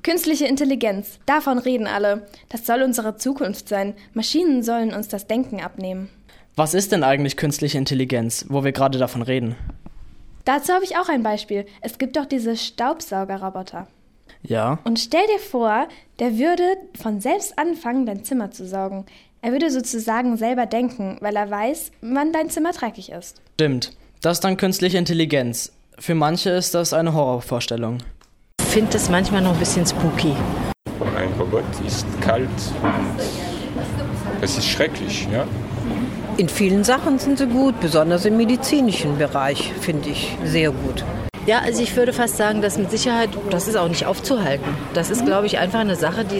Künstliche Intelligenz, davon reden alle. Das soll unsere Zukunft sein. Maschinen sollen uns das Denken abnehmen. Was ist denn eigentlich künstliche Intelligenz, wo wir gerade davon reden? Dazu habe ich auch ein Beispiel. Es gibt doch diese Staubsaugerroboter. Ja. Und stell dir vor, der würde von selbst anfangen, dein Zimmer zu saugen. Er würde sozusagen selber denken, weil er weiß, wann dein Zimmer dreckig ist. Stimmt. Das ist dann künstliche Intelligenz. Für manche ist das eine Horrorvorstellung. Ich finde das manchmal noch ein bisschen spooky. Ein Robot ist kalt und es ist schrecklich, ja. In vielen Sachen sind sie gut, besonders im medizinischen Bereich finde ich sehr gut. Ja, also ich würde fast sagen, dass mit Sicherheit, das ist auch nicht aufzuhalten. Das ist, glaube ich, einfach eine Sache, die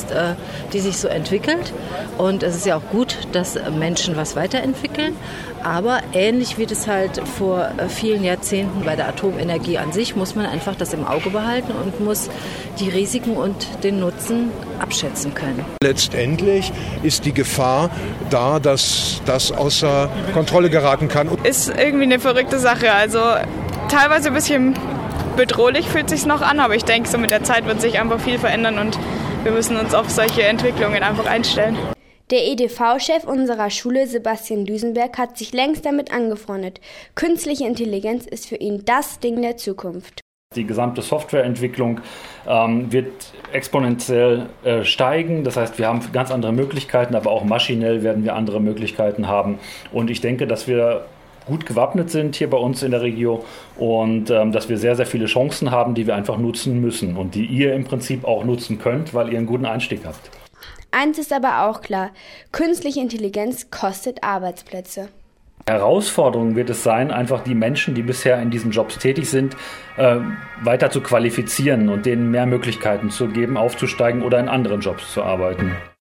sich so entwickelt. Und es ist ja auch gut, dass Menschen was weiterentwickeln. Aber ähnlich wie das halt vor vielen Jahrzehnten bei der Atomenergie an sich, muss man einfach das im Auge behalten und muss die Risiken und den Nutzen abschätzen können. Letztendlich ist die Gefahr da, dass das außer Kontrolle geraten kann. Ist irgendwie eine verrückte Sache. Also teilweise ein bisschen bedrohlich fühlt es sich noch an, aber ich denke, so mit der Zeit wird sich einfach viel verändern und wir müssen uns auf solche Entwicklungen einfach einstellen. Der EDV-Chef unserer Schule, Sebastian Duisenberg, hat sich längst damit angefreundet. Künstliche Intelligenz ist für ihn das Ding der Zukunft. Die gesamte Softwareentwicklung wird exponentiell steigen. Das heißt, wir haben ganz andere Möglichkeiten, aber auch maschinell werden wir andere Möglichkeiten haben. Und ich denke, dass wir gut gewappnet sind hier bei uns in der Region und dass wir sehr, sehr viele Chancen haben, die wir einfach nutzen müssen und die ihr im Prinzip auch nutzen könnt, weil ihr einen guten Einstieg habt. Eins ist aber auch klar, künstliche Intelligenz kostet Arbeitsplätze. Herausforderung wird es sein, einfach die Menschen, die bisher in diesen Jobs tätig sind, weiter zu qualifizieren und denen mehr Möglichkeiten zu geben, aufzusteigen oder in anderen Jobs zu arbeiten.